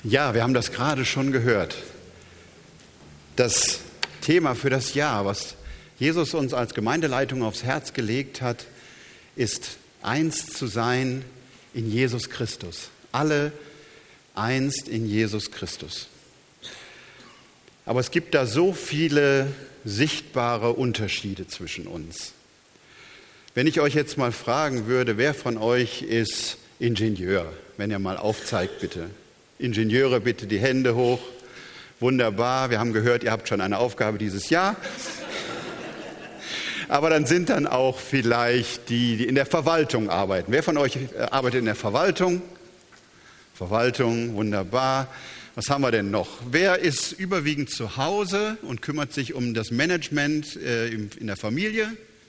Ja, wir haben das gerade schon gehört. Das Thema für das Jahr, was Jesus uns als Gemeindeleitung aufs Herz gelegt hat, ist eins zu sein in Jesus Christus. Alle einst in Jesus Christus. Aber es gibt da so viele sichtbare Unterschiede zwischen uns. Wenn ich euch jetzt mal fragen würde, wer von euch ist Ingenieur? Wenn ihr mal aufzeigt, bitte. Ingenieure, bitte die Hände hoch. Wunderbar, wir haben gehört, ihr habt schon eine Aufgabe dieses Jahr. Aber dann sind dann auch vielleicht die in der Verwaltung arbeiten. Wer von euch arbeitet in der Verwaltung? Verwaltung, wunderbar. Was haben wir denn noch? Wer ist überwiegend zu Hause und kümmert sich um das Management in der Familie?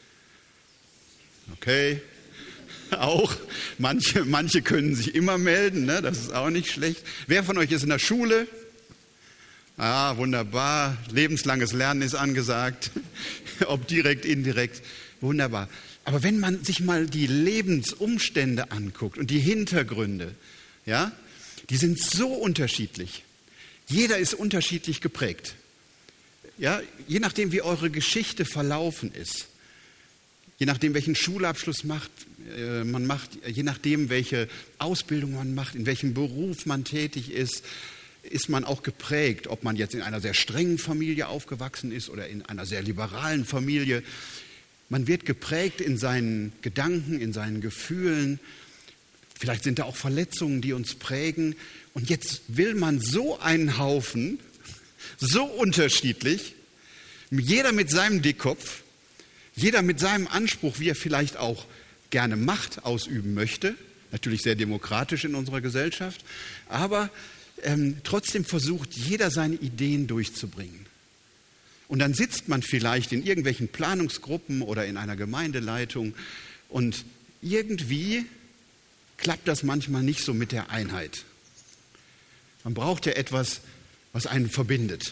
Okay, auch. Manche können sich immer melden, ne? Das ist auch nicht schlecht. Wer von euch ist in der Schule? Ah, wunderbar. Lebenslanges Lernen ist angesagt. Ob direkt, indirekt. Wunderbar. Aber wenn man sich mal die Lebensumstände anguckt und die Hintergründe, ja, die sind so unterschiedlich. Jeder ist unterschiedlich geprägt. Ja, je nachdem, wie eure Geschichte verlaufen ist. Je nachdem, welchen Schulabschluss man macht, je nachdem, welche Ausbildung man macht, in welchem Beruf man tätig ist man auch geprägt. Ob man jetzt in einer sehr strengen Familie aufgewachsen ist oder in einer sehr liberalen Familie. Man wird geprägt in seinen Gedanken, in seinen Gefühlen. Vielleicht sind da auch Verletzungen, die uns prägen. Und jetzt will man so einen Haufen, so unterschiedlich, jeder mit seinem Dickkopf, jeder mit seinem Anspruch, wie er vielleicht auch gerne Macht ausüben möchte, natürlich sehr demokratisch in unserer Gesellschaft, aber trotzdem versucht jeder seine Ideen durchzubringen. Und dann sitzt man vielleicht in irgendwelchen Planungsgruppen oder in einer Gemeindeleitung und irgendwie klappt das manchmal nicht so mit der Einheit. Man braucht ja etwas, was einen verbindet.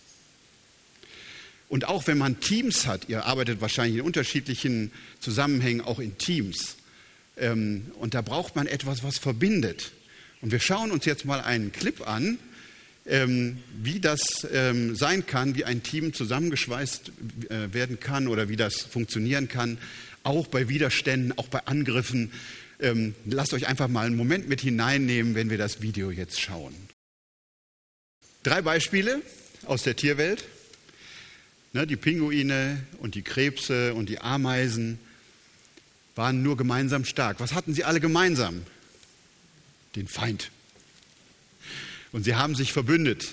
Und auch wenn man Teams hat, ihr arbeitet wahrscheinlich in unterschiedlichen Zusammenhängen auch in Teams, und da braucht man etwas, was verbindet. Und wir schauen uns jetzt mal einen Clip an, wie das sein kann, wie ein Team zusammengeschweißt werden kann oder wie das funktionieren kann, auch bei Widerständen, auch bei Angriffen. Lasst euch einfach mal einen Moment mit hineinnehmen, wenn wir das Video jetzt schauen. 3 Beispiele aus der Tierwelt. Die Pinguine und die Krebse und die Ameisen waren nur gemeinsam stark. Was hatten sie alle gemeinsam? Den Feind. Und sie haben sich verbündet.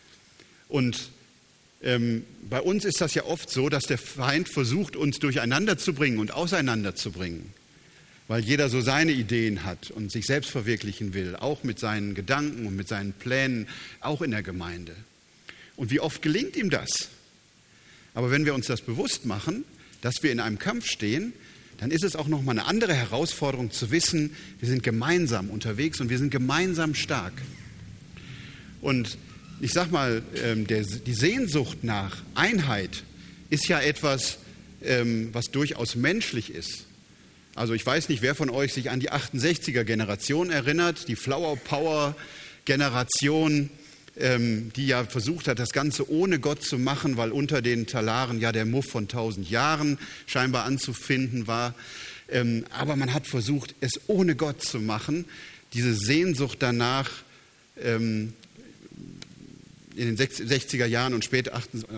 Und bei uns ist das ja oft so, dass der Feind versucht, uns durcheinander zu bringen und auseinanderzubringen. Weil jeder so seine Ideen hat und sich selbst verwirklichen will, auch mit seinen Gedanken und mit seinen Plänen, auch in der Gemeinde. Und wie oft gelingt ihm das? Aber wenn wir uns das bewusst machen, dass wir in einem Kampf stehen, dann ist es auch nochmal eine andere Herausforderung zu wissen, wir sind gemeinsam unterwegs und wir sind gemeinsam stark. Und ich sag mal, die Sehnsucht nach Einheit ist ja etwas, was durchaus menschlich ist. Also ich weiß nicht, wer von euch sich an die 68er-Generation erinnert, die Flower-Power-Generation, die ja versucht hat, das Ganze ohne Gott zu machen, weil unter den Talaren ja der Muff von 1000 Jahren scheinbar anzufinden war. Aber man hat versucht, es ohne Gott zu machen. Diese Sehnsucht danach, in den 60er Jahren und spät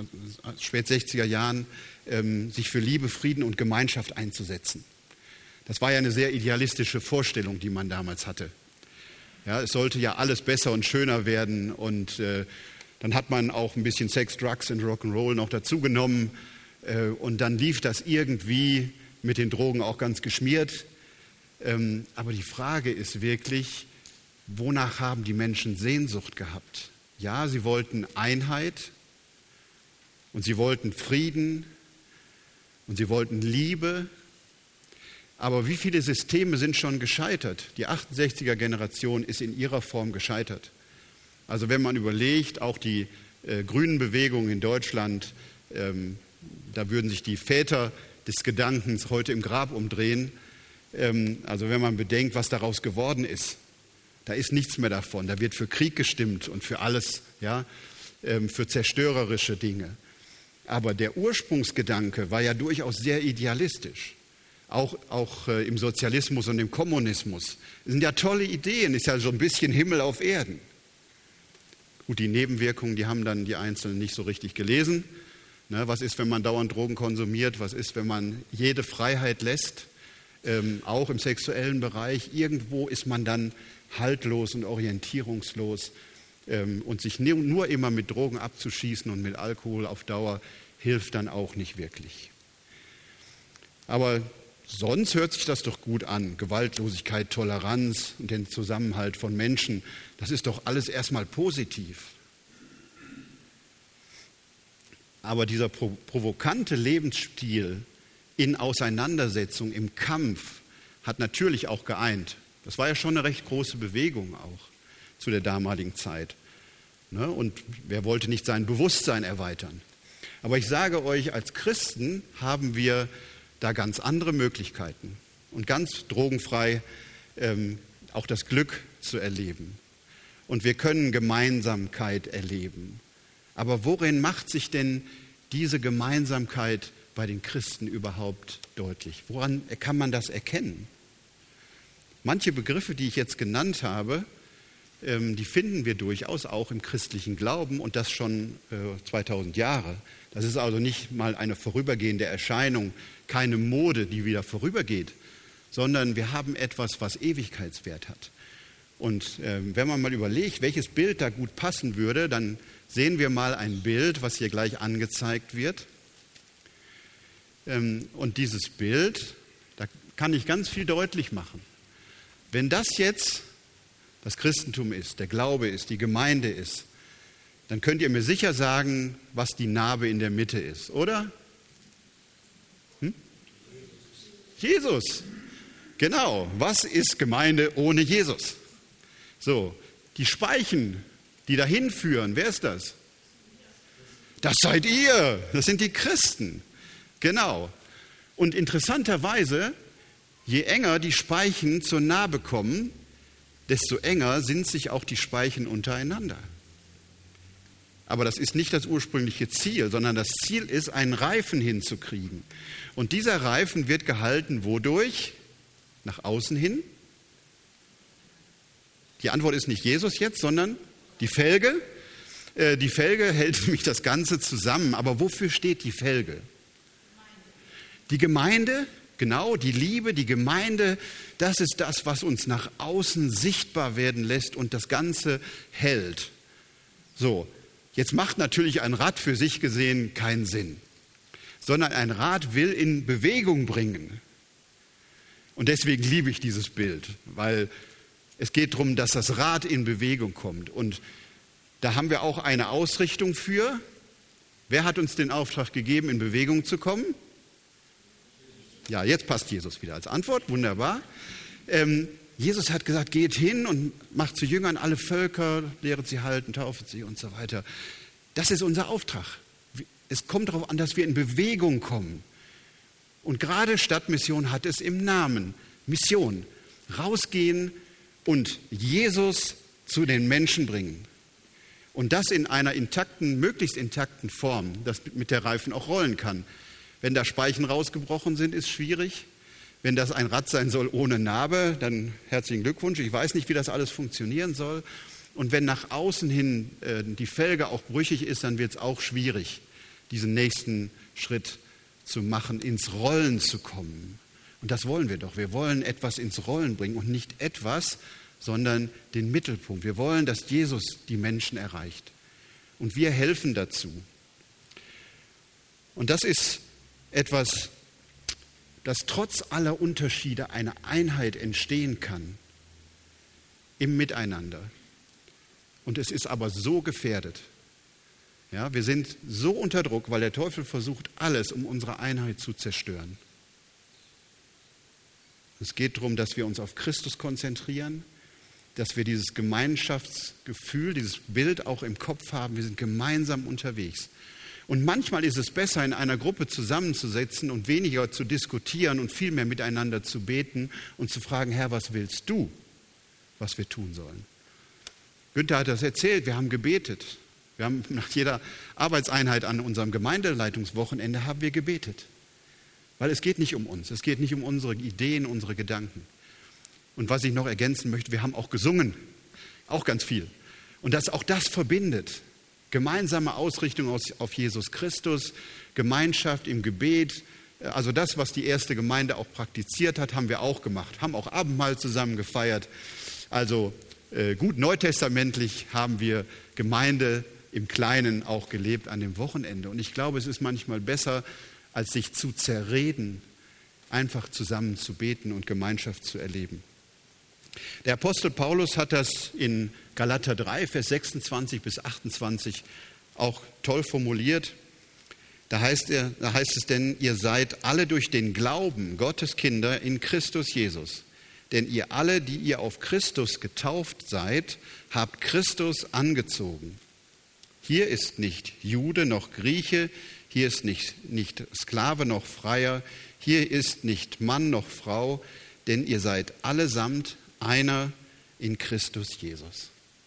60er Jahren, sich für Liebe, Frieden und Gemeinschaft einzusetzen. Das war ja eine sehr idealistische Vorstellung, die man damals hatte. Ja, es sollte ja alles besser und schöner werden und dann hat man auch ein bisschen Sex, Drugs und Rock'n'Roll noch dazu genommen und dann lief das irgendwie mit den Drogen auch ganz geschmiert. Aber die Frage ist wirklich, wonach haben die Menschen Sehnsucht gehabt? Ja, sie wollten Einheit und sie wollten Frieden und sie wollten Liebe. Aber wie viele Systeme sind schon gescheitert? Die 68er-Generation ist in ihrer Form gescheitert. Also wenn man überlegt, auch die grünen Bewegungen in Deutschland, da würden sich die Väter des Gedankens heute im Grab umdrehen. Also wenn man bedenkt, was daraus geworden ist. Da ist nichts mehr davon. Da wird für Krieg gestimmt und für alles, ja, für zerstörerische Dinge. Aber der Ursprungsgedanke war ja durchaus sehr idealistisch. Auch im Sozialismus und im Kommunismus. Das sind ja tolle Ideen, ist ja so ein bisschen Himmel auf Erden. Gut, die Nebenwirkungen, die haben dann die Einzelnen nicht so richtig gelesen. Ne, was ist, wenn man dauernd Drogen konsumiert? Was ist, wenn man jede Freiheit lässt? Auch im sexuellen Bereich. Irgendwo ist man dann haltlos und orientierungslos. Und sich nur immer mit Drogen abzuschießen und mit Alkohol auf Dauer hilft dann auch nicht wirklich. Aber sonst hört sich das doch gut an. Gewaltlosigkeit, Toleranz und den Zusammenhalt von Menschen, das ist doch alles erstmal positiv. Aber dieser provokante Lebensstil in Auseinandersetzung, im Kampf, hat natürlich auch geeint. Das war ja schon eine recht große Bewegung auch zu der damaligen Zeit. Ne? Und wer wollte nicht sein Bewusstsein erweitern? Aber ich sage euch, als Christen haben wir da ganz andere Möglichkeiten und ganz drogenfrei auch das Glück zu erleben. Und wir können Gemeinsamkeit erleben. Aber worin macht sich denn diese Gemeinsamkeit bei den Christen überhaupt deutlich? Woran kann man das erkennen? Manche Begriffe, die ich jetzt genannt habe, die finden wir durchaus auch im christlichen Glauben und das schon 2000 Jahre. Das ist also nicht mal eine vorübergehende Erscheinung, keine Mode, die wieder vorübergeht, sondern wir haben etwas, was Ewigkeitswert hat. Und wenn man mal überlegt, welches Bild da gut passen würde, dann sehen wir mal ein Bild, was hier gleich angezeigt wird. Und dieses Bild, da kann ich ganz viel deutlich machen. Wenn das jetzt das Christentum ist, der Glaube ist, die Gemeinde ist, dann könnt ihr mir sicher sagen, was die Narbe in der Mitte ist, oder? Jesus. Genau. Was ist Gemeinde ohne Jesus? So, die Speichen, die dahin führen, wer ist das? Das seid ihr. Das sind die Christen. Genau. Und interessanterweise, je enger die Speichen zur Narbe kommen, desto enger sind sich auch die Speichen untereinander. Aber das ist nicht das ursprüngliche Ziel, sondern das Ziel ist, einen Reifen hinzukriegen. Und dieser Reifen wird gehalten wodurch? Nach außen hin? Die Antwort ist nicht Jesus jetzt, sondern die Felge. Die Felge hält nämlich das Ganze zusammen. Aber wofür steht die Felge? Die Gemeinde, genau, die Liebe, die Gemeinde, das ist das, was uns nach außen sichtbar werden lässt und das Ganze hält. So, jetzt macht natürlich ein Rad für sich gesehen keinen Sinn, sondern ein Rad will in Bewegung bringen. Und deswegen liebe ich dieses Bild, weil es geht darum, dass das Rad in Bewegung kommt. Und da haben wir auch eine Ausrichtung für. Wer hat uns den Auftrag gegeben, in Bewegung zu kommen? Ja, jetzt passt Jesus wieder als Antwort, wunderbar. Jesus hat gesagt, geht hin und macht zu Jüngern alle Völker, lehret sie halten, taufet sie und so weiter. Das ist unser Auftrag. Es kommt darauf an, dass wir in Bewegung kommen. Und gerade Stadtmission hat es im Namen. Mission. Rausgehen und Jesus zu den Menschen bringen. Und das in einer intakten, möglichst intakten Form, dass mit der Reifen auch rollen kann. Wenn da Speichen rausgebrochen sind, ist schwierig. Wenn das ein Rad sein soll ohne Narbe, dann herzlichen Glückwunsch. Ich weiß nicht, wie das alles funktionieren soll. Und wenn nach außen hin die Felge auch brüchig ist, dann wird es auch schwierig, diesen nächsten Schritt zu machen, ins Rollen zu kommen. Und das wollen wir doch. Wir wollen etwas ins Rollen bringen und nicht etwas, sondern den Mittelpunkt. Wir wollen, dass Jesus die Menschen erreicht. Und wir helfen dazu. Und das ist etwas, dass trotz aller Unterschiede eine Einheit entstehen kann im Miteinander. Und es ist aber so gefährdet. Ja, wir sind so unter Druck, weil der Teufel versucht alles, um unsere Einheit zu zerstören. Es geht darum, dass wir uns auf Christus konzentrieren, dass wir dieses Gemeinschaftsgefühl, dieses Bild auch im Kopf haben. Wir sind gemeinsam unterwegs. Und manchmal ist es besser, in einer Gruppe zusammenzusetzen und weniger zu diskutieren und viel mehr miteinander zu beten und zu fragen, Herr, was willst du? was wir tun sollen. Günther hat das erzählt, wir haben gebetet. Wir haben nach jeder Arbeitseinheit an unserem Gemeindeleitungswochenende haben wir gebetet. Weil es geht nicht um uns, es geht nicht um unsere Ideen, unsere Gedanken. Und was ich noch ergänzen möchte, wir haben auch gesungen, auch ganz viel. Und auch das verbindet. Gemeinsame Ausrichtung auf Jesus Christus, Gemeinschaft im Gebet. Also das, was die erste Gemeinde auch praktiziert hat, haben wir auch gemacht. Haben auch Abendmahl zusammen gefeiert. Also gut neutestamentlich haben wir Gemeinde im Kleinen auch gelebt an dem Wochenende. Und ich glaube, es ist manchmal besser, als sich zu zerreden, einfach zusammen zu beten und Gemeinschaft zu erleben. Der Apostel Paulus hat das in Galater 3, Vers 26 bis 28 auch toll formuliert. Da heißt es denn, ihr seid alle durch den Glauben Gottes Kinder in Christus Jesus. Denn ihr alle, die ihr auf Christus getauft seid, habt Christus angezogen. Hier ist nicht Jude noch Grieche, hier ist nicht Sklave noch Freier, hier ist nicht Mann noch Frau, denn ihr seid allesamt einer in Christus Jesus.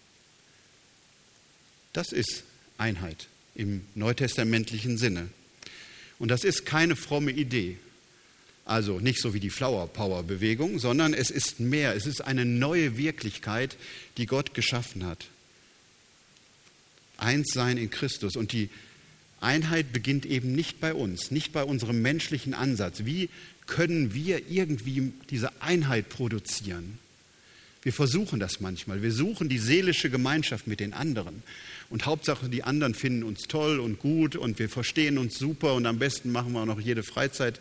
Das ist Einheit im neutestamentlichen Sinne. Und das ist keine fromme Idee. Also nicht so wie die Flower Power Bewegung, sondern es ist mehr. Es ist eine neue Wirklichkeit, die Gott geschaffen hat. Eins sein in Christus. Und die Einheit beginnt eben nicht bei uns, nicht bei unserem menschlichen Ansatz. Wie können wir irgendwie diese Einheit produzieren? Wir versuchen das manchmal. Wir suchen die seelische Gemeinschaft mit den anderen. Und Hauptsache, die anderen finden uns toll und gut und wir verstehen uns super und am besten machen wir auch noch jede Freizeit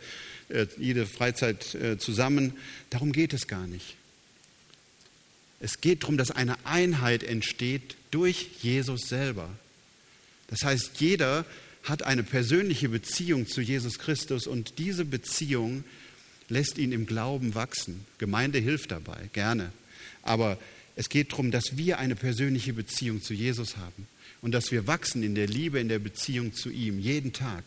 zusammen. Darum geht es gar nicht. Es geht darum, dass eine Einheit entsteht durch Jesus selber. Das heißt, jeder hat eine persönliche Beziehung zu Jesus Christus und diese Beziehung lässt ihn im Glauben wachsen. Gemeinde hilft dabei, gerne. Aber es geht darum, dass wir eine persönliche Beziehung zu Jesus haben und dass wir wachsen in der Liebe, in der Beziehung zu ihm, jeden Tag.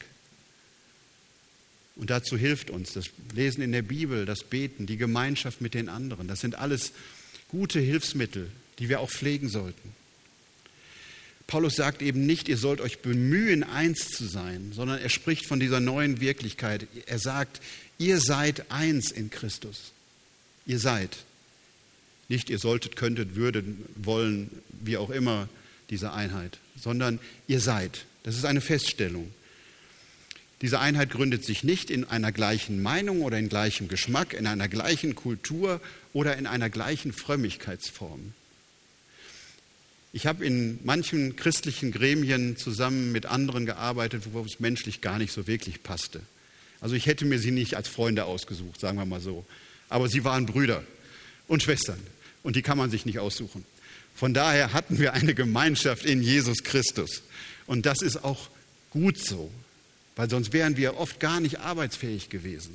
Und dazu hilft uns das Lesen in der Bibel, das Beten, die Gemeinschaft mit den anderen. Das sind alles gute Hilfsmittel, die wir auch pflegen sollten. Paulus sagt eben nicht, ihr sollt euch bemühen, eins zu sein, sondern er spricht von dieser neuen Wirklichkeit. Er sagt, ihr seid eins in Christus. Ihr seid. Nicht ihr solltet, könntet, würdet, wollen, wie auch immer diese Einheit, sondern ihr seid. Das ist eine Feststellung. Diese Einheit gründet sich nicht in einer gleichen Meinung oder in gleichem Geschmack, in einer gleichen Kultur oder in einer gleichen Frömmigkeitsform. Ich habe in manchen christlichen Gremien zusammen mit anderen gearbeitet, wo es menschlich gar nicht so wirklich passte. Also ich hätte mir sie nicht als Freunde ausgesucht, sagen wir mal so. Aber sie waren Brüder und Schwestern und die kann man sich nicht aussuchen. Von daher hatten wir eine Gemeinschaft in Jesus Christus. Und das ist auch gut so, weil sonst wären wir oft gar nicht arbeitsfähig gewesen.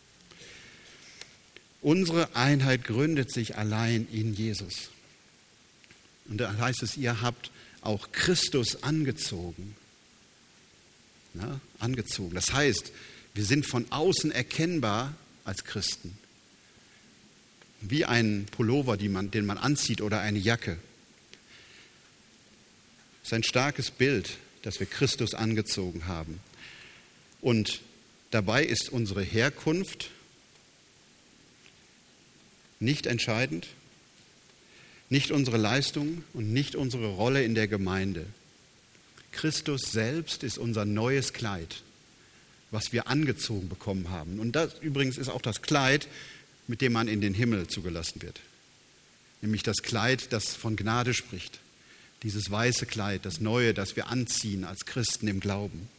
Unsere Einheit gründet sich allein in Jesus. Und da heißt es, ihr habt auch Christus angezogen. Ja, angezogen. Das heißt, wir sind von außen erkennbar als Christen. Wie ein Pullover, den man anzieht oder eine Jacke. Das ist ein starkes Bild, dass wir Christus angezogen haben. Und dabei ist unsere Herkunft nicht entscheidend, nicht unsere Leistung und nicht unsere Rolle in der Gemeinde. Christus selbst ist unser neues Kleid, was wir angezogen bekommen haben. Und das übrigens ist auch das Kleid, mit dem man in den Himmel zugelassen wird. Nämlich das Kleid, das von Gnade spricht. Dieses weiße Kleid, das Neue, das wir anziehen als Christen im Glauben.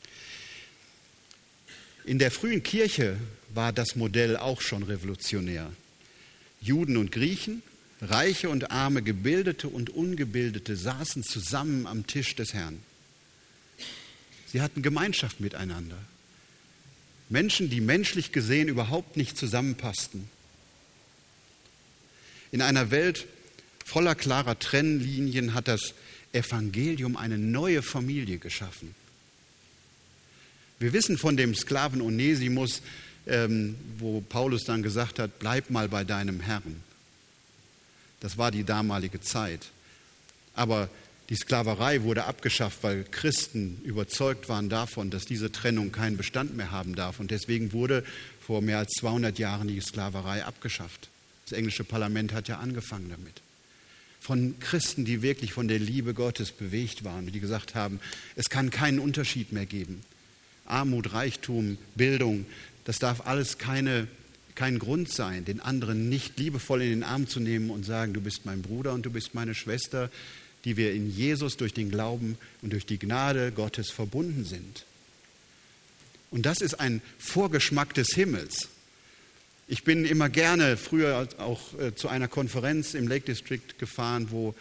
In der frühen Kirche war das Modell auch schon revolutionär. Juden und Griechen, Reiche und Arme, Gebildete und Ungebildete saßen zusammen am Tisch des Herrn. Sie hatten Gemeinschaft miteinander. Menschen, die menschlich gesehen überhaupt nicht zusammenpassten. In einer Welt voller klarer Trennlinien hat das Evangelium eine neue Familie geschaffen. Wir wissen von dem Sklaven Onesimus, wo Paulus dann gesagt hat, bleib mal bei deinem Herrn. Das war die damalige Zeit. Aber die Sklaverei wurde abgeschafft, weil Christen überzeugt waren davon, dass diese Trennung keinen Bestand mehr haben darf. Und deswegen wurde vor mehr als 200 Jahren die Sklaverei abgeschafft. Das englische Parlament hat ja angefangen damit. Von Christen, die wirklich von der Liebe Gottes bewegt waren, die gesagt haben, es kann keinen Unterschied mehr geben. Armut, Reichtum, Bildung, das darf alles kein Grund sein, den anderen nicht liebevoll in den Arm zu nehmen und sagen, du bist mein Bruder und du bist meine Schwester, die wir in Jesus durch den Glauben und durch die Gnade Gottes verbunden sind. Und das ist ein Vorgeschmack des Himmels. Ich bin immer gerne früher auch zu einer Konferenz im Lake District gefahren, wo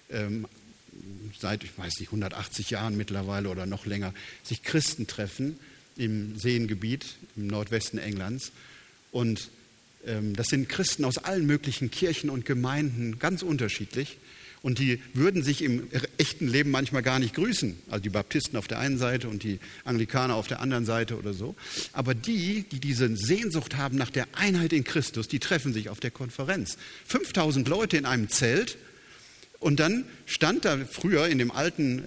seit, ich weiß nicht, 180 Jahren mittlerweile oder noch länger sich Christen treffen im Seengebiet im Nordwesten Englands. Und das sind Christen aus allen möglichen Kirchen und Gemeinden, ganz unterschiedlich. Und die würden sich im echten Leben manchmal gar nicht grüßen. Also die Baptisten auf der einen Seite und die Anglikaner auf der anderen Seite oder so. Aber die diese Sehnsucht haben nach der Einheit in Christus, die treffen sich auf der Konferenz. 5000 Leute in einem Zelt. Und dann stand da früher in dem alten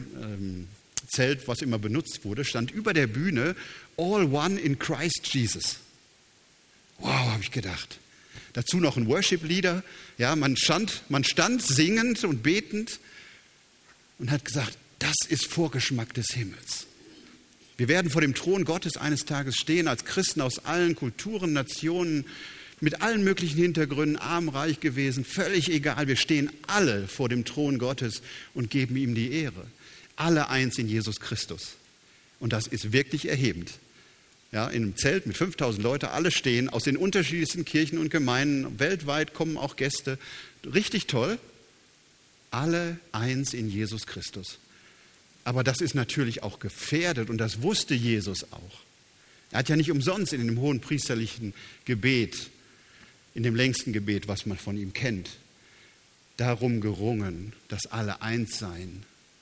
Zelt, was immer benutzt wurde, stand über der Bühne All One in Christ Jesus. Wow, habe ich gedacht. Dazu noch ein Worship-Leader. Ja, man stand singend und betend und hat gesagt, das ist Vorgeschmack des Himmels. Wir werden vor dem Thron Gottes eines Tages stehen, als Christen aus allen Kulturen, Nationen, mit allen möglichen Hintergründen, arm, reich gewesen, völlig egal. Wir stehen alle vor dem Thron Gottes und geben ihm die Ehre. Alle eins in Jesus Christus. Und das ist wirklich erhebend. Ja, in einem Zelt mit 5000 Leuten, alle stehen aus den unterschiedlichsten Kirchen und Gemeinden. Weltweit kommen auch Gäste. Richtig toll. Alle eins in Jesus Christus. Aber das ist natürlich auch gefährdet und das wusste Jesus auch. Er hat ja nicht umsonst in dem hohenpriesterlichen Gebet, in dem längsten Gebet, was man von ihm kennt, darum gerungen, dass alle eins seien.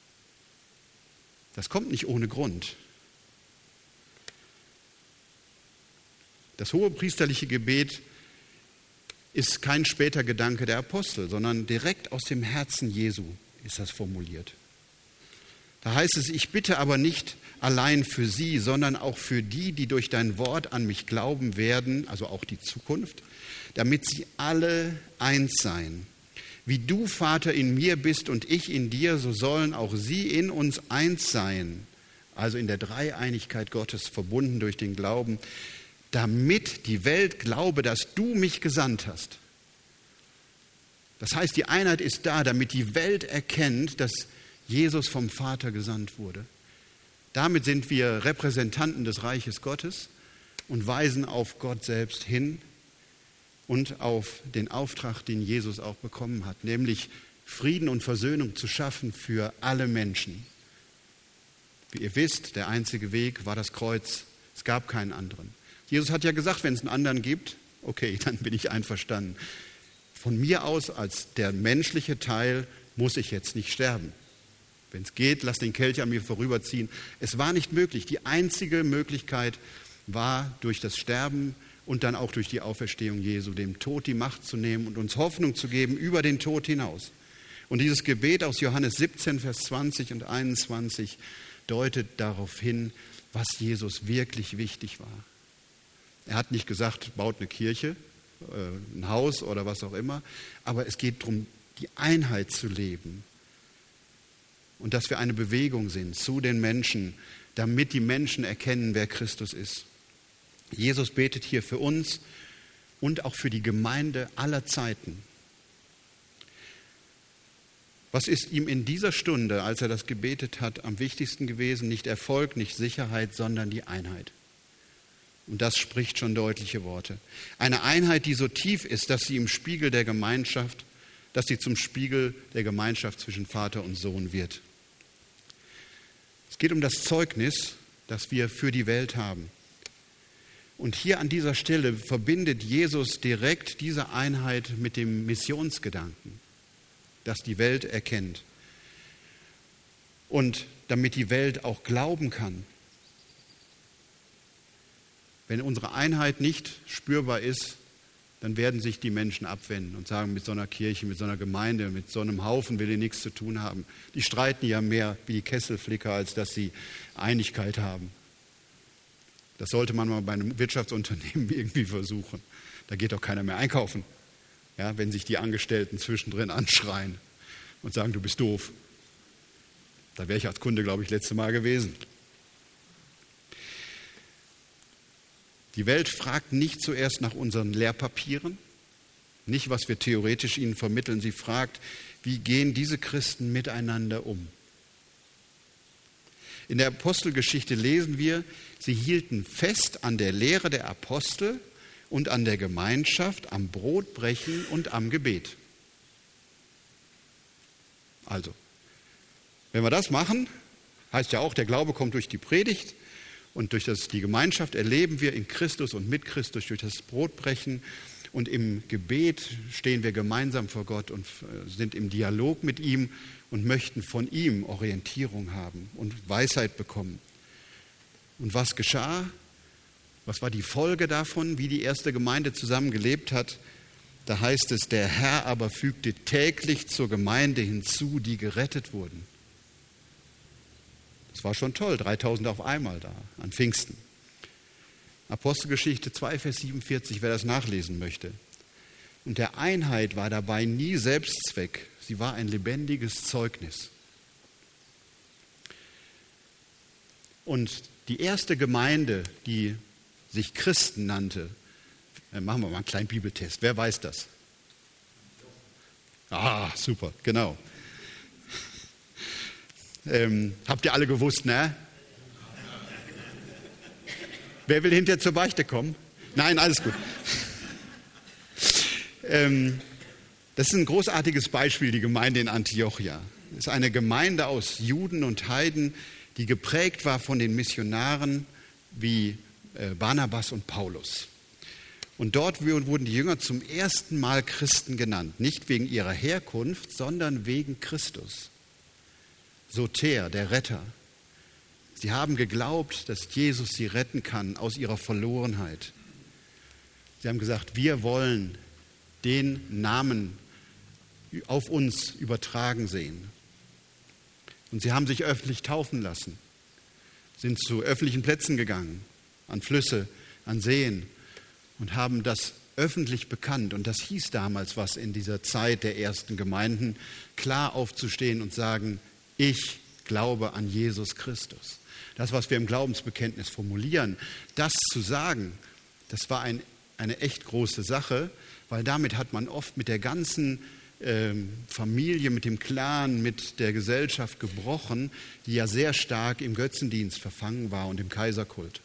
Das kommt nicht ohne Grund. Das hohepriesterliche Gebet ist kein später Gedanke der Apostel, sondern direkt aus dem Herzen Jesu ist das formuliert. Da heißt es, ich bitte aber nicht allein für sie, sondern auch für die, die durch dein Wort an mich glauben werden, also auch die Zukunft, damit sie alle eins seien. Wie du, Vater, in mir bist und ich in dir, so sollen auch sie in uns eins sein, also in der Dreieinigkeit Gottes, verbunden durch den Glauben, damit die Welt glaube, dass du mich gesandt hast. Das heißt, die Einheit ist da, damit die Welt erkennt, dass Jesus vom Vater gesandt wurde. Damit sind wir Repräsentanten des Reiches Gottes und weisen auf Gott selbst hin und auf den Auftrag, den Jesus auch bekommen hat, nämlich Frieden und Versöhnung zu schaffen für alle Menschen. Wie ihr wisst, der einzige Weg war das Kreuz. Es gab keinen anderen. Jesus hat ja gesagt, wenn es einen anderen gibt, okay, dann bin ich einverstanden. Von mir aus, als der menschliche Teil, muss ich jetzt nicht sterben. Wenn es geht, lass den Kelch an mir vorüberziehen. Es war nicht möglich. Die einzige Möglichkeit war durch das Sterben und dann auch durch die Auferstehung Jesu, dem Tod die Macht zu nehmen und uns Hoffnung zu geben über den Tod hinaus. Und dieses Gebet aus Johannes 17, Vers 20 und 21 deutet darauf hin, was Jesus wirklich wichtig war. Er hat nicht gesagt, baut eine Kirche, ein Haus oder was auch immer, aber es geht darum, die Einheit zu leben und dass wir eine Bewegung sind zu den Menschen, damit die Menschen erkennen, wer Christus ist. Jesus betet hier für uns und auch für die Gemeinde aller Zeiten. Was ist ihm in dieser Stunde, als er das gebetet hat, am wichtigsten gewesen? Nicht Erfolg, nicht Sicherheit, sondern die Einheit. Und das spricht schon deutliche Worte. Eine Einheit, die so tief ist, dass sie im Spiegel der Gemeinschaft, dass sie zum Spiegel der Gemeinschaft zwischen Vater und Sohn wird. Es geht um das Zeugnis, das wir für die Welt haben. Und hier an dieser Stelle verbindet Jesus direkt diese Einheit mit dem Missionsgedanken, das die Welt erkennt. Und damit die Welt auch glauben kann. Wenn unsere Einheit nicht spürbar ist, dann werden sich die Menschen abwenden und sagen, mit so einer Kirche, mit so einer Gemeinde, mit so einem Haufen will ich nichts zu tun haben. Die streiten ja mehr wie die Kesselflicker, als dass sie Einigkeit haben. Das sollte man mal bei einem Wirtschaftsunternehmen irgendwie versuchen. Da geht doch keiner mehr einkaufen, ja, wenn sich die Angestellten zwischendrin anschreien und sagen, du bist doof. Da wäre ich als Kunde, glaube ich, letztes Mal gewesen. Die Welt fragt nicht zuerst nach unseren Lehrpapieren, nicht, was wir theoretisch ihnen vermitteln. Sie fragt, wie gehen diese Christen miteinander um? In der Apostelgeschichte lesen wir, sie hielten fest an der Lehre der Apostel und an der Gemeinschaft, am Brotbrechen und am Gebet. Also, wenn wir das machen, heißt ja auch, der Glaube kommt durch die Predigt und durch die Gemeinschaft erleben wir in Christus und mit Christus durch das Brotbrechen. Und im Gebet stehen wir gemeinsam vor Gott und sind im Dialog mit ihm und möchten von ihm Orientierung haben und Weisheit bekommen. Und was geschah? Was war die Folge davon, wie die erste Gemeinde zusammen gelebt hat? Da heißt es, der Herr aber fügte täglich zur Gemeinde hinzu, die gerettet wurden. Das war schon toll, 3000 auf einmal da an Pfingsten. Apostelgeschichte 2, Vers 47, wer das nachlesen möchte. Und der Einheit war dabei nie Selbstzweck, sie war ein lebendiges Zeugnis. Und die erste Gemeinde, die sich Christen nannte, machen wir mal einen kleinen Bibeltest. Wer weiß das? Ah, super, genau. Habt ihr alle gewusst, ne? Wer will hinterher zur Beichte kommen? Nein, alles gut. Das ist ein großartiges Beispiel, die Gemeinde in Antiochia. Es ist eine Gemeinde aus Juden und Heiden, die geprägt war von den Missionaren wie Barnabas und Paulus. Und dort wurden die Jünger zum ersten Mal Christen genannt. Nicht wegen ihrer Herkunft, sondern wegen Christus. Soter, der Retter. Sie haben geglaubt, dass Jesus sie retten kann aus ihrer Verlorenheit. Sie haben gesagt, wir wollen den Namen auf uns übertragen sehen. Und sie haben sich öffentlich taufen lassen, sind zu öffentlichen Plätzen gegangen, an Flüsse, an Seen und haben das öffentlich bekannt. Und das hieß damals was in dieser Zeit der ersten Gemeinden, klar aufzustehen und sagen, ich glaube an Jesus Christus. Das, was wir im Glaubensbekenntnis formulieren, das zu sagen, das war eine echt große Sache, weil damit hat man oft mit der ganzen Familie, mit dem Clan, mit der Gesellschaft gebrochen, die ja sehr stark im Götzendienst verfangen war und im Kaiserkult.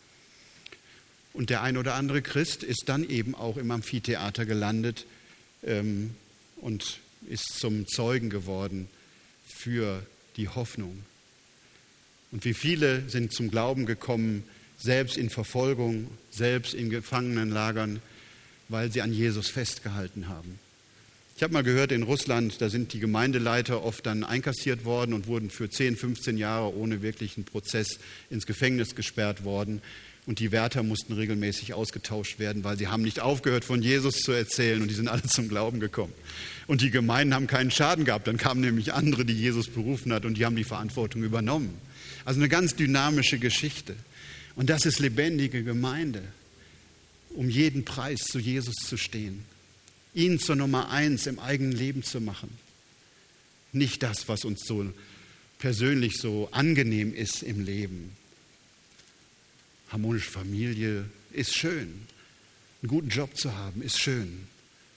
Und der ein oder andere Christ ist dann eben auch im Amphitheater gelandet und ist zum Zeugen geworden für die Hoffnung. Und wie viele sind zum Glauben gekommen, selbst in Verfolgung, selbst in Gefangenenlagern, weil sie an Jesus festgehalten haben. Ich habe mal gehört, in Russland, da sind die Gemeindeleiter oft dann einkassiert worden und wurden für 10, 15 Jahre ohne wirklichen Prozess ins Gefängnis gesperrt worden. Und die Wärter mussten regelmäßig ausgetauscht werden, weil sie haben nicht aufgehört, von Jesus zu erzählen und die sind alle zum Glauben gekommen. Und die Gemeinden haben keinen Schaden gehabt. Dann kamen nämlich andere, die Jesus berufen hat und die haben die Verantwortung übernommen. Also eine ganz dynamische Geschichte. Und das ist lebendige Gemeinde, um jeden Preis zu Jesus zu stehen, ihn zur Nummer 1 im eigenen Leben zu machen. Nicht das, was uns so persönlich so angenehm ist im Leben. Harmonische Familie ist schön. Einen guten Job zu haben ist schön.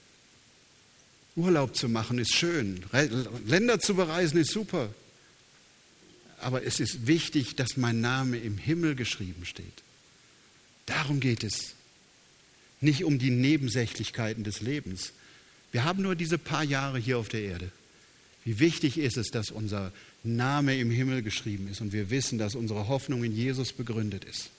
Urlaub zu machen ist schön. Länder zu bereisen ist super. Aber es ist wichtig, dass mein Name im Himmel geschrieben steht. Darum geht es. Nicht um die Nebensächlichkeiten des Lebens. Wir haben nur diese paar Jahre hier auf der Erde. Wie wichtig ist es, dass unser Name im Himmel geschrieben ist und wir wissen, dass unsere Hoffnung in Jesus begründet ist.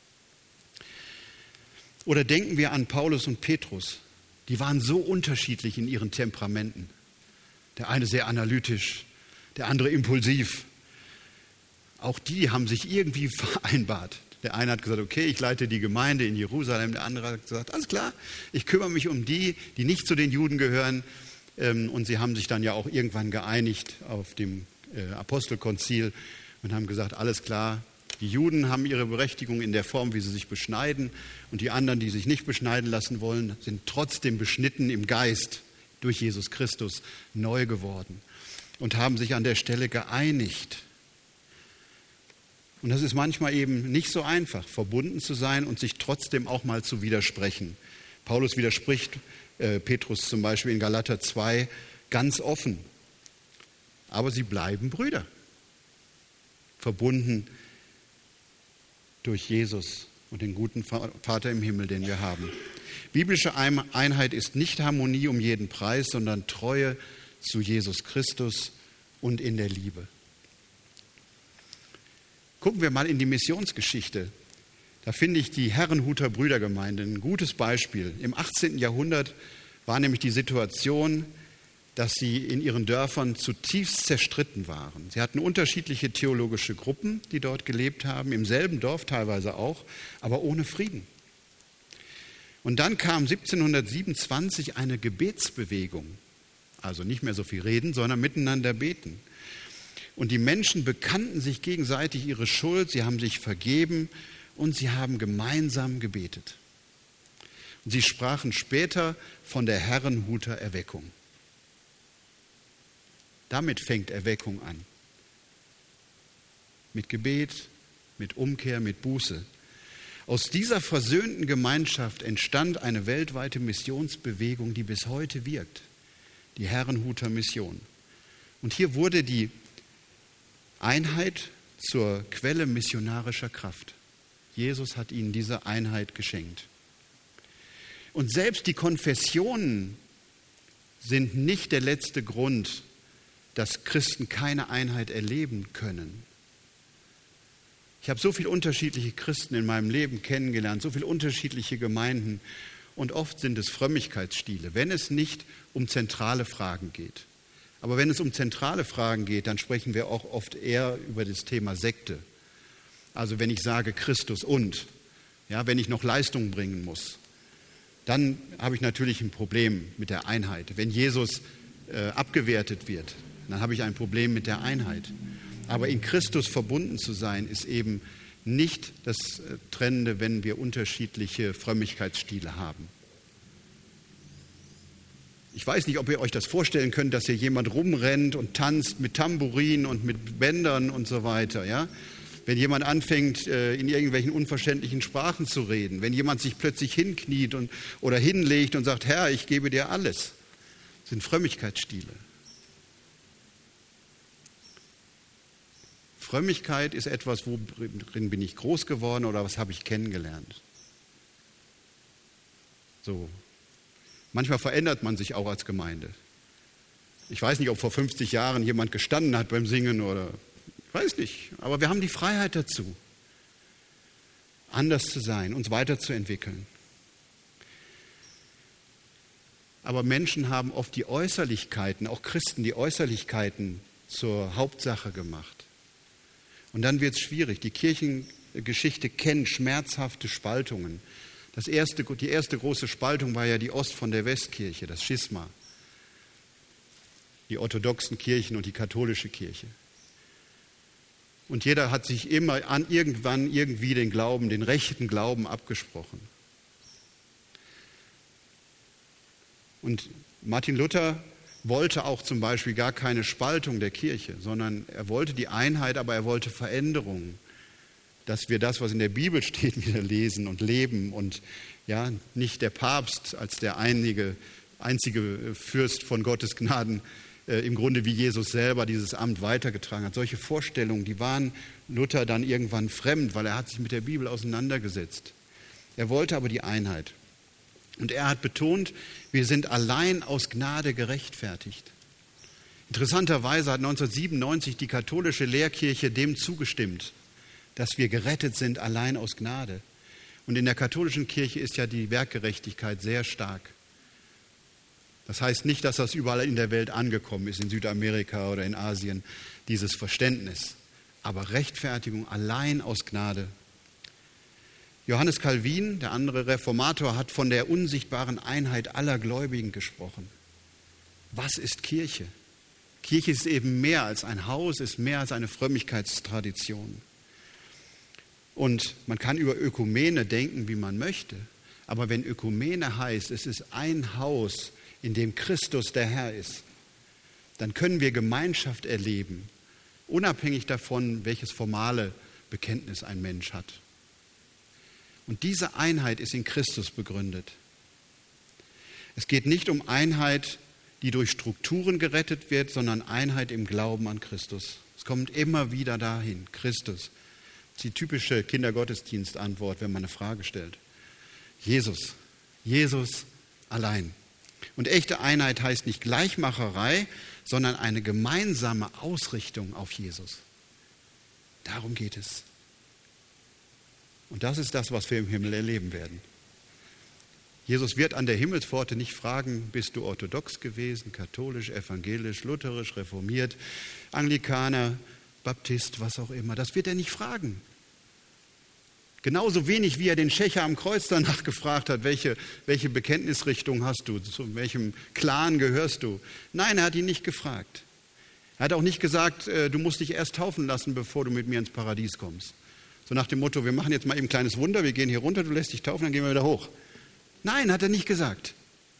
Oder denken wir an Paulus und Petrus. Die waren so unterschiedlich in ihren Temperamenten. Der eine sehr analytisch, der andere impulsiv. Auch die haben sich irgendwie vereinbart. Der eine hat gesagt, okay, ich leite die Gemeinde in Jerusalem. Der andere hat gesagt, alles klar, ich kümmere mich um die nicht zu den Juden gehören. Und sie haben sich dann ja auch irgendwann geeinigt auf dem Apostelkonzil und haben gesagt, alles klar, die Juden haben ihre Berechtigung in der Form, wie sie sich beschneiden. Und die anderen, die sich nicht beschneiden lassen wollen, sind trotzdem beschnitten im Geist durch Jesus Christus neu geworden und haben sich an der Stelle geeinigt. Und das ist manchmal eben nicht so einfach, verbunden zu sein und sich trotzdem auch mal zu widersprechen. Paulus widerspricht Petrus zum Beispiel in Galater 2 ganz offen. Aber sie bleiben Brüder, verbunden durch Jesus und den guten Vater im Himmel, den wir haben. Biblische Einheit ist nicht Harmonie um jeden Preis, sondern Treue zu Jesus Christus und in der Liebe. Gucken wir mal in die Missionsgeschichte. Da finde ich die Herrenhuter Brüdergemeinde ein gutes Beispiel. Im 18. Jahrhundert war nämlich die Situation, dass sie in ihren Dörfern zutiefst zerstritten waren. Sie hatten unterschiedliche theologische Gruppen, die dort gelebt haben, im selben Dorf teilweise auch, aber ohne Frieden. Und dann kam 1727 eine Gebetsbewegung, also nicht mehr so viel reden, sondern miteinander beten. Und die Menschen bekannten sich gegenseitig ihre Schuld, sie haben sich vergeben und sie haben gemeinsam gebetet. Und sie sprachen später von der Herrenhuter Erweckung. Damit fängt Erweckung an. Mit Gebet, mit Umkehr, mit Buße. Aus dieser versöhnten Gemeinschaft entstand eine weltweite Missionsbewegung, die bis heute wirkt. Die Herrenhuter Mission. Und hier wurde die Einheit zur Quelle missionarischer Kraft. Jesus hat ihnen diese Einheit geschenkt. Und selbst die Konfessionen sind nicht der letzte Grund, dass Christen keine Einheit erleben können. Ich habe so viele unterschiedliche Christen in meinem Leben kennengelernt, so viele unterschiedliche Gemeinden und oft sind es Frömmigkeitsstile, wenn es nicht um zentrale Fragen geht. Aber wenn es um zentrale Fragen geht, dann sprechen wir auch oft eher über das Thema Sekte. Also wenn ich sage Christus und, ja, wenn ich noch Leistung bringen muss, dann habe ich natürlich ein Problem mit der Einheit. Wenn Jesus abgewertet wird, dann habe ich ein Problem mit der Einheit. Aber in Christus verbunden zu sein, ist eben nicht das Trennende, wenn wir unterschiedliche Frömmigkeitsstile haben. Ich weiß nicht, ob ihr euch das vorstellen könnt, dass hier jemand rumrennt und tanzt mit Tambourin und mit Bändern und so weiter. Ja? Wenn jemand anfängt, in irgendwelchen unverständlichen Sprachen zu reden, wenn jemand sich plötzlich hinkniet oder hinlegt und sagt, Herr, ich gebe dir alles. Das sind Frömmigkeitsstile. Frömmigkeit ist etwas, worin bin ich groß geworden oder was habe ich kennengelernt. So. Manchmal verändert man sich auch als Gemeinde. Ich weiß nicht, ob vor 50 Jahren jemand gestanden hat beim Singen oder, ich weiß nicht. Aber wir haben die Freiheit dazu, anders zu sein, uns weiterzuentwickeln. Aber Menschen haben oft die Äußerlichkeiten, auch Christen, die Äußerlichkeiten zur Hauptsache gemacht. Und dann wird es schwierig. Die Kirchengeschichte kennt schmerzhafte Spaltungen. Die erste große Spaltung war ja die Ost- von der Westkirche, das Schisma. Die orthodoxen Kirchen und die katholische Kirche. Und jeder hat sich immer irgendwann irgendwie den Glauben, den rechten Glauben abgesprochen. Und Martin Luther wollte auch zum Beispiel gar keine Spaltung der Kirche, sondern er wollte die Einheit, aber er wollte Veränderungen. Dass wir das, was in der Bibel steht, wieder lesen und leben und ja, nicht der Papst als der einzige Fürst von Gottes Gnaden im Grunde wie Jesus selber dieses Amt weitergetragen hat. Solche Vorstellungen, die waren Luther dann irgendwann fremd, weil er hat sich mit der Bibel auseinandergesetzt. Er wollte aber die Einheit. Und er hat betont, wir sind allein aus Gnade gerechtfertigt. Interessanterweise hat 1997 die katholische Lehrkirche dem zugestimmt, dass wir gerettet sind allein aus Gnade. Und in der katholischen Kirche ist ja die Werkgerechtigkeit sehr stark. Das heißt nicht, dass das überall in der Welt angekommen ist, in Südamerika oder in Asien, dieses Verständnis. Aber Rechtfertigung allein aus Gnade. Johannes Calvin, der andere Reformator, hat von der unsichtbaren Einheit aller Gläubigen gesprochen. Was ist Kirche? Kirche ist eben mehr als ein Haus, ist mehr als eine Frömmigkeitstradition. Und man kann über Ökumene denken, wie man möchte. Aber wenn Ökumene heißt, es ist ein Haus, in dem Christus der Herr ist, dann können wir Gemeinschaft erleben, unabhängig davon, welches formale Bekenntnis ein Mensch hat. Und diese Einheit ist in Christus begründet. Es geht nicht um Einheit, die durch Strukturen gerettet wird, sondern Einheit im Glauben an Christus. Es kommt immer wieder dahin, Christus. Das ist die typische Kindergottesdienstantwort, wenn man eine Frage stellt. Jesus, Jesus allein. Und echte Einheit heißt nicht Gleichmacherei, sondern eine gemeinsame Ausrichtung auf Jesus. Darum geht es. Und das ist das, was wir im Himmel erleben werden. Jesus wird an der Himmelspforte nicht fragen, bist du orthodox gewesen, katholisch, evangelisch, lutherisch, reformiert, Anglikaner, Baptist, was auch immer. Das wird er nicht fragen. Genauso wenig, wie er den Schächer am Kreuz danach gefragt hat, welche Bekenntnisrichtung hast du, zu welchem Clan gehörst du. Nein, er hat ihn nicht gefragt. Er hat auch nicht gesagt, du musst dich erst taufen lassen, bevor du mit mir ins Paradies kommst. So nach dem Motto, wir machen jetzt mal eben ein kleines Wunder, wir gehen hier runter, du lässt dich taufen, dann gehen wir wieder hoch. Nein, hat er nicht gesagt.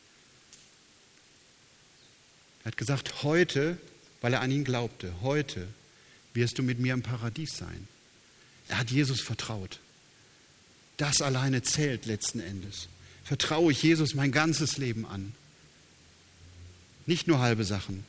Er hat gesagt, heute, weil er an ihn glaubte, heute wirst du mit mir im Paradies sein. Er hat Jesus vertraut. Das alleine zählt letzten Endes. Vertraue ich Jesus mein ganzes Leben an. Nicht nur halbe Sachen.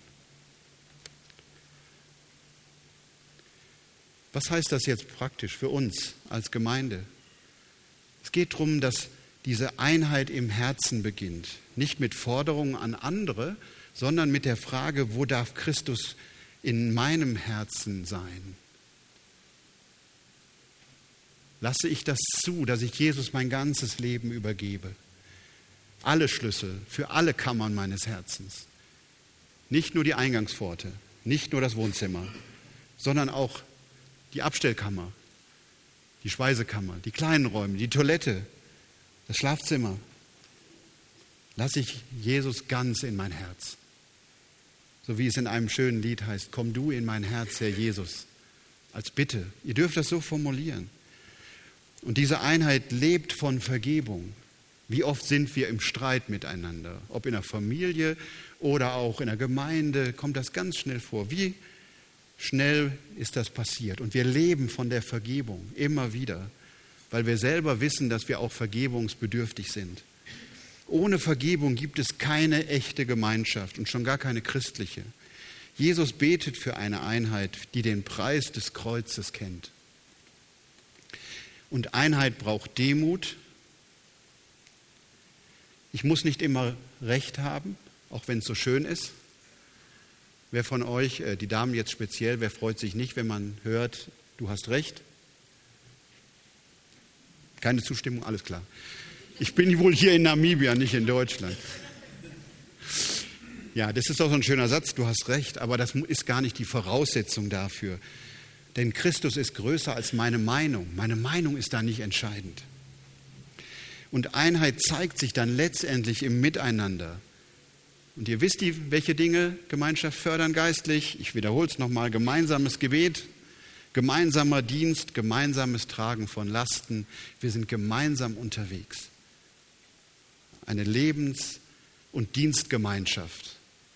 Was heißt das jetzt praktisch für uns als Gemeinde? Es geht darum, dass diese Einheit im Herzen beginnt. Nicht mit Forderungen an andere, sondern mit der Frage, wo darf Christus in meinem Herzen sein? Lasse ich das zu, dass ich Jesus mein ganzes Leben übergebe? Alle Schlüssel für alle Kammern meines Herzens. Nicht nur die Eingangspforte, nicht nur das Wohnzimmer, sondern auch die Abstellkammer, die Speisekammer, die kleinen Räume, die Toilette, das Schlafzimmer. Lasse ich Jesus ganz in mein Herz. So wie es in einem schönen Lied heißt, komm du in mein Herz, Herr Jesus, als Bitte. Ihr dürft das so formulieren. Und diese Einheit lebt von Vergebung. Wie oft sind wir im Streit miteinander? Ob in der Familie oder auch in der Gemeinde, kommt das ganz schnell vor. Wie schnell ist das passiert? Und wir leben von der Vergebung immer wieder, weil wir selber wissen, dass wir auch vergebungsbedürftig sind. Ohne Vergebung gibt es keine echte Gemeinschaft und schon gar keine christliche. Jesus betet für eine Einheit, die den Preis des Kreuzes kennt. Und Einheit braucht Demut. Ich muss nicht immer Recht haben, auch wenn es so schön ist. Wer von euch, die Damen jetzt speziell, wer freut sich nicht, wenn man hört, du hast Recht? Keine Zustimmung, alles klar. Ich bin wohl hier in Namibia, nicht in Deutschland. Ja, das ist doch so ein schöner Satz, du hast recht, aber das ist gar nicht die Voraussetzung dafür. Denn Christus ist größer als meine Meinung. Meine Meinung ist da nicht entscheidend. Und Einheit zeigt sich dann letztendlich im Miteinander. Und ihr wisst, welche Dinge Gemeinschaft fördern geistlich. Ich wiederhole es nochmal. Gemeinsames Gebet, gemeinsamer Dienst, gemeinsames Tragen von Lasten. Wir sind gemeinsam unterwegs. Eine Lebens- und Dienstgemeinschaft.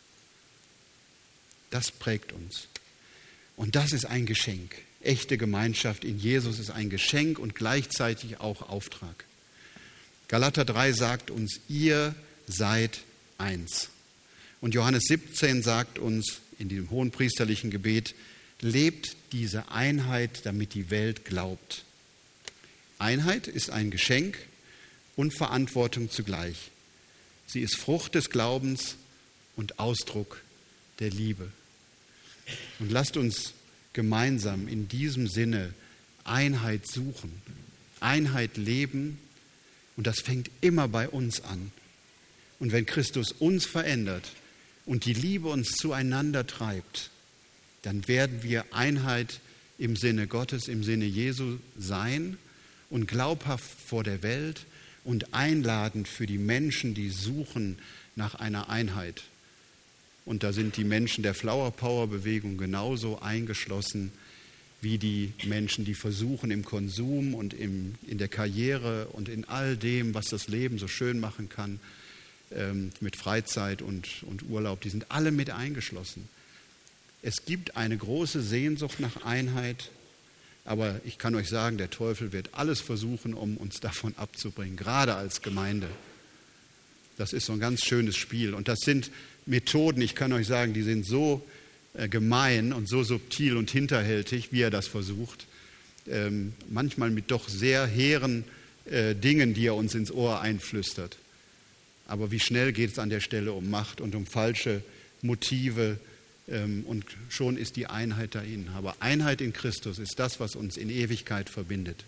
Das prägt uns. Und das ist ein Geschenk. Echte Gemeinschaft in Jesus ist ein Geschenk und gleichzeitig auch Auftrag. Galater 3 sagt uns, ihr seid eins. Und Johannes 17 sagt uns in dem hohenpriesterlichen Gebet, lebt diese Einheit, damit die Welt glaubt. Einheit ist ein Geschenk und Verantwortung zugleich. Sie ist Frucht des Glaubens und Ausdruck der Liebe. Und lasst uns gemeinsam in diesem Sinne Einheit suchen, Einheit leben. Und das fängt immer bei uns an. Und wenn Christus uns verändert und die Liebe uns zueinander treibt, dann werden wir Einheit im Sinne Gottes, im Sinne Jesu sein und glaubhaft vor der Welt und einladend für die Menschen, die suchen nach einer Einheit. Und da sind die Menschen der Flower Power Bewegung genauso eingeschlossen wie die Menschen, die versuchen im Konsum und in der Karriere und in all dem, was das Leben so schön machen kann, mit Freizeit und Urlaub, die sind alle mit eingeschlossen. Es gibt eine große Sehnsucht nach Einheit, aber ich kann euch sagen, der Teufel wird alles versuchen, um uns davon abzubringen, gerade als Gemeinde. Das ist so ein ganz schönes Spiel und das sind Methoden, ich kann euch sagen, die sind so gemein und so subtil und hinterhältig, wie er das versucht. Manchmal mit doch sehr hehren Dingen, die er uns ins Ohr einflüstert. Aber wie schnell geht es an der Stelle um Macht und um falsche Motive und schon ist die Einheit dahin. Aber Einheit in Christus ist das, was uns in Ewigkeit verbindet.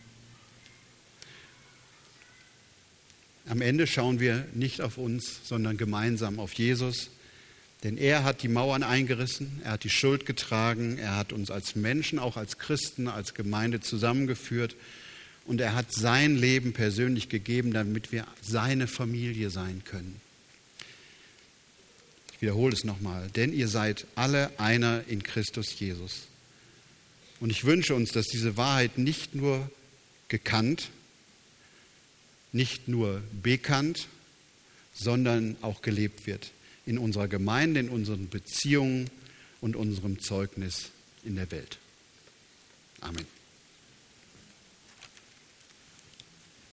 Am Ende schauen wir nicht auf uns, sondern gemeinsam auf Jesus. Denn er hat die Mauern eingerissen, er hat die Schuld getragen, er hat uns als Menschen, auch als Christen, als Gemeinde zusammengeführt und er hat sein Leben persönlich gegeben, damit wir seine Familie sein können. Ich wiederhole es nochmal, denn ihr seid alle einer in Christus Jesus. Und ich wünsche uns, dass diese Wahrheit nicht nur gekannt, nicht nur bekannt, sondern auch gelebt wird. In unserer Gemeinde, in unseren Beziehungen und unserem Zeugnis in der Welt. Amen.